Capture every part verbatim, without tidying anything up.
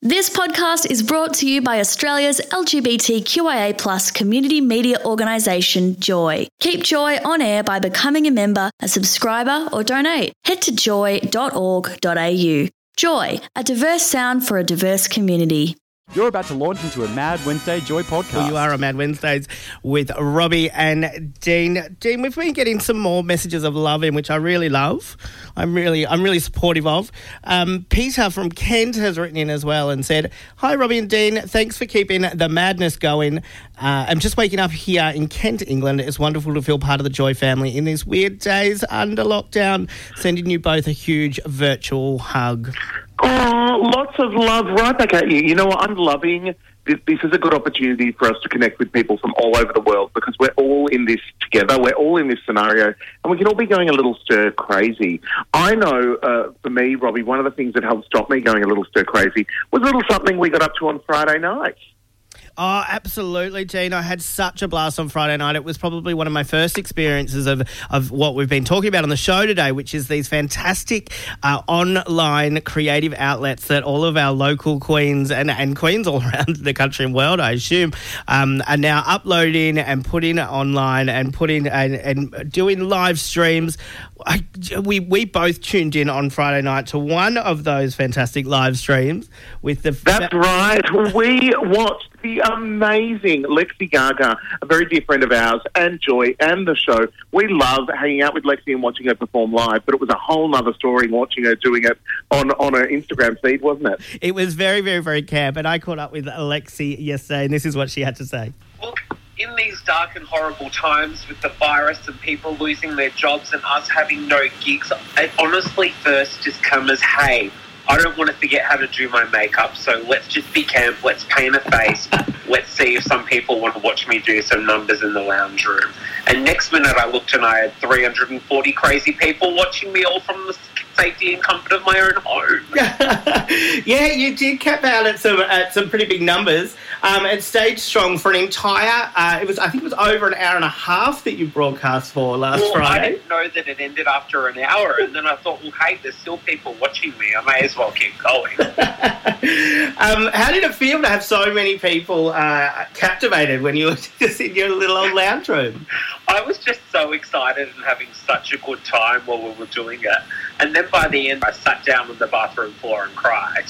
This podcast is brought to you by Australia's L G B T Q I A plus community media organisation, Joy. Keep Joy on air by becoming a member, a subscriber or donate. Head to joy dot org dot a u. Joy, a diverse sound for a diverse community. You're about to launch into a Mad Wednesday Joy podcast. Well, you are on Mad Wednesdays with Robbie and Dean. Dean, we've been getting some more messages of love in, which I really love. I'm really, I'm really supportive of. Um, Peter from Kent has written in as well and said, "Hi, Robbie and Dean. Thanks for keeping the madness going. Uh, I'm just waking up here in Kent, England. It's wonderful to feel part of the Joy family in these weird days under lockdown. Sending you both a huge virtual hug." Oh, lots of love right back at you. You know what? I'm loving this. This is a good opportunity for us to connect with people from all over the world because we're all in this together. We're all in this scenario and we can all be going a little stir crazy. I know uh, for me, Robbie, one of the things that helped stop me going a little stir crazy was a little something we got up to on Friday night. Oh, absolutely, Dean. I had such a blast on Friday night. It was probably one of my first experiences of, of what we've been talking about on the show today, which is these fantastic uh, online creative outlets that all of our local queens and, and queens all around the country and world, I assume, um, are now uploading and putting online and putting and, and doing live streams. I, we we both tuned in on Friday night to one of those fantastic live streams with the... That's fa- right. We watched the amazing Lexi Gaga, a very dear friend of ours, and Joy, and the show. We love hanging out with Lexi and watching her perform live, but it was a whole nother story watching her doing it on, on her Instagram feed, wasn't it? It was very, very, very camp, and I caught up with Lexi yesterday, and this is what she had to say. Well, in these dark and horrible times with the virus and people losing their jobs and us having no gigs, it honestly first just come as, hey, I don't want to forget how to do my makeup, so let's just be camp, let's paint a face, let's see if some people want to watch me do some numbers in the lounge room. And next minute I looked and I had three hundred forty crazy people watching me all from the safety and comfort of my own home. Yeah, you did cap out at some at some pretty big numbers um, and stayed strong for an entire, uh, it was I think it was over an hour and a half that you broadcast for last well, Friday. I didn't know that it ended after an hour, and then I thought, well, hey, there's still people watching me. I may as well keep going. um, how did it feel to have so many people uh, captivated when you were just in your little old lounge room? I was just so excited and having such a good time while we were doing it. And then by the end, I sat down on the bathroom floor and cried.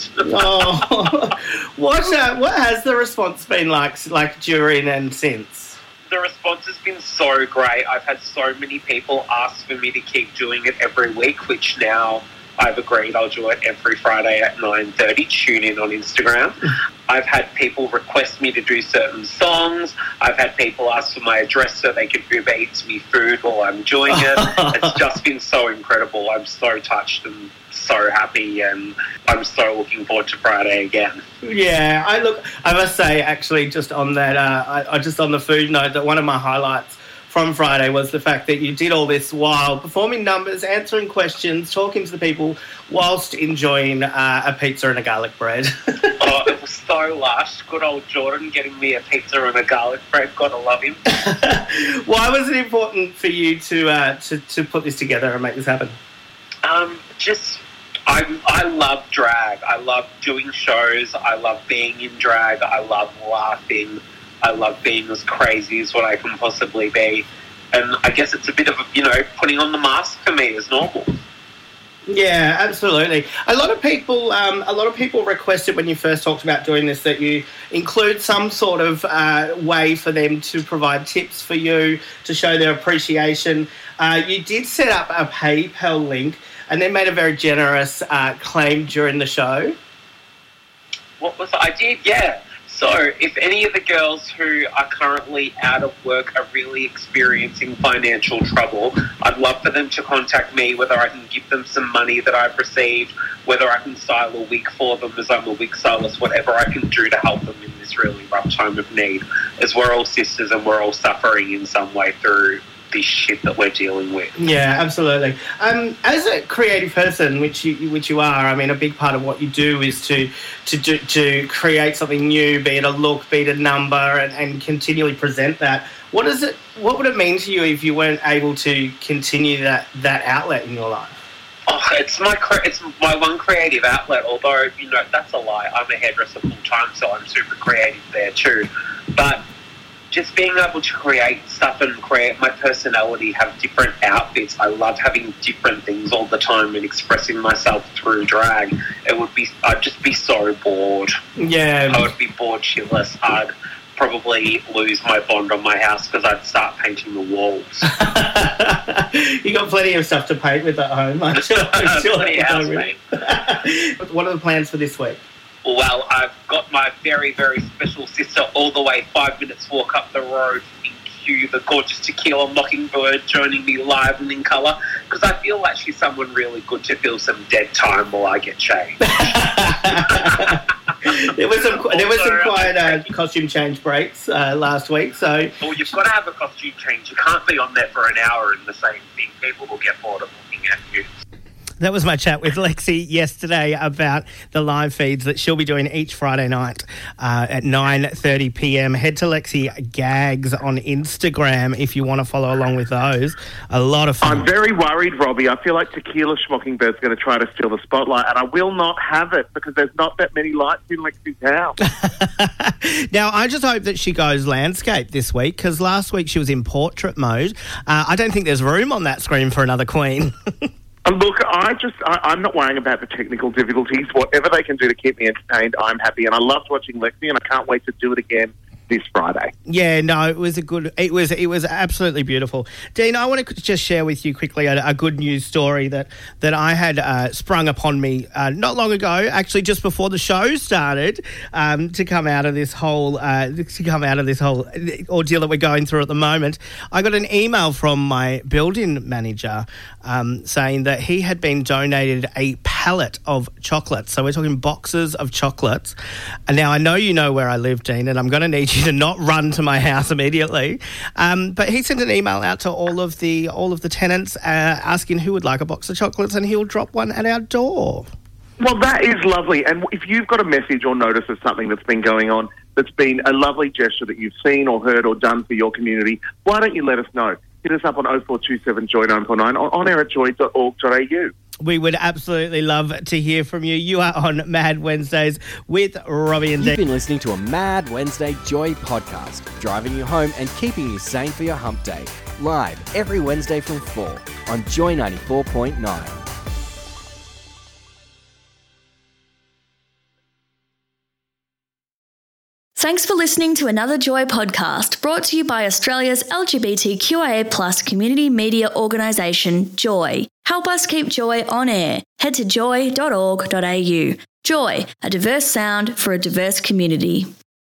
Oh, what uh, what has the response been like, like during and since? The response has been so great. I've had so many people ask for me to keep doing it every week, which now I've agreed I'll do it every Friday at nine thirty. Tune in on Instagram. I've had people request me to do certain songs. I've had people ask for my address so they can Uber Eats me food while I'm doing it. It's just been so incredible. I'm so touched and so happy, and I'm so looking forward to Friday again. Yeah, I look. I must say, actually, just on that, uh, I, I just on the food note, that one of my highlights from Friday was the fact that you did all this while performing numbers, answering questions, talking to the people, whilst enjoying uh, a pizza and a garlic bread. Oh, it was so lush. Good old Jordan getting me a pizza and a garlic bread. Gotta love him. Why was it important for you to uh, to to put this together and make this happen? Um, just, I I love drag. I love doing shows. I love being in drag. I love laughing. I love being as crazy as what I can possibly be. And I guess it's a bit of, you know, putting on the mask for me is normal. Yeah, absolutely. A lot of people, um, a lot of people requested when you first talked about doing this that you include some sort of uh, way for them to provide tips for you to show their appreciation. Uh, you did set up a PayPal link and then made a very generous uh, claim during the show. What was I did? Yeah. So if any of the girls who are currently out of work are really experiencing financial trouble, I'd love for them to contact me, whether I can give them some money that I've received, whether I can style a wig for them as I'm a wig stylist, whatever I can do to help them in this really rough time of need, as we're all sisters and we're all suffering in some way through this shit that we're dealing with. Yeah, absolutely. Um, as a creative person, which you which you are, I mean, a big part of what you do is to to do, to create something new, be it a look, be it a number, and, and continually present that. What is it? What would it mean to you if you weren't able to continue that that outlet in your life? Oh, it's my cre- it's my one creative outlet. Although, you know, that's a lie. I'm a hairdresser full time, so I'm super creative there too. But just being able to create stuff and create my personality, have different outfits. I love having different things all the time and expressing myself through drag. It would be, I'd just be so bored. Yeah. I would be bored shitless. I'd probably lose my bond on my house because I'd start painting the walls. You got plenty of stuff to paint with at home. I'm sure. I'm sure Plenty of house paint. What are the plans for this week? Well, I've got my very, very special sister all the way five minutes walk up the road in Kew, the gorgeous Tequila Mockingbird, joining me live and in colour, because I feel like she's someone really good to fill some dead time while I get changed. There was some there was some quiet uh, costume change breaks uh, last week, so... Well, you've got to have a costume change. You can't be on there for an hour in the same thing. People will get bored of looking at you. That was my chat with Lexi yesterday about the live feeds that she'll be doing each Friday night uh, at nine thirty p.m. Head to Lexi Gags on Instagram if you want to follow along with those. A lot of fun. I'm very worried, Robbie. I feel like Tequila Schmockingbird's going to try to steal the spotlight, and I will not have it because there's not that many lights in Lexi's house. Now, I just hope that she goes landscape this week because last week she was in portrait mode. Uh, I don't think there's room on that screen for another queen. And look, I just, I, I'm not worrying about the technical difficulties. Whatever they can do to keep me entertained, I'm happy. And I loved watching Lexi, and I can't wait to do it again this Friday. Yeah, no, it was a good, it was it was absolutely beautiful. Dean, I want to just share with you quickly a, a good news story that, that I had uh, sprung upon me uh, not long ago, actually just before the show started, um, to come out of this whole, uh, to come out of this whole ordeal that we're going through at the moment. I got an email from my building manager um, saying that he had been donated a pallet of chocolates. So we're talking boxes of chocolates. And now I know you know where I live, Dean, and I'm going to need you to not run to my house immediately. Um, but he sent an email out to all of the all of the tenants uh, asking who would like a box of chocolates, and he'll drop one at our door. Well, that is lovely. And if you've got a message or notice of something that's been going on that's been a lovely gesture that you've seen or heard or done for your community, why don't you let us know? Hit us up on oh four two seven joy nine four nine or on air at joy dot org dot a u. We would absolutely love to hear from you. You are on Mad Wednesdays with Robbie and Dean. You've been listening to a Mad Wednesday Joy podcast, driving you home and keeping you sane for your hump day. Live every Wednesday from four on Joy ninety-four point nine. Thanks for listening to another Joy podcast brought to you by Australia's L G B T Q I A plus community media organisation, Joy. Help us keep Joy on air. Head to joy dot org dot a u. Joy, a diverse sound for a diverse community.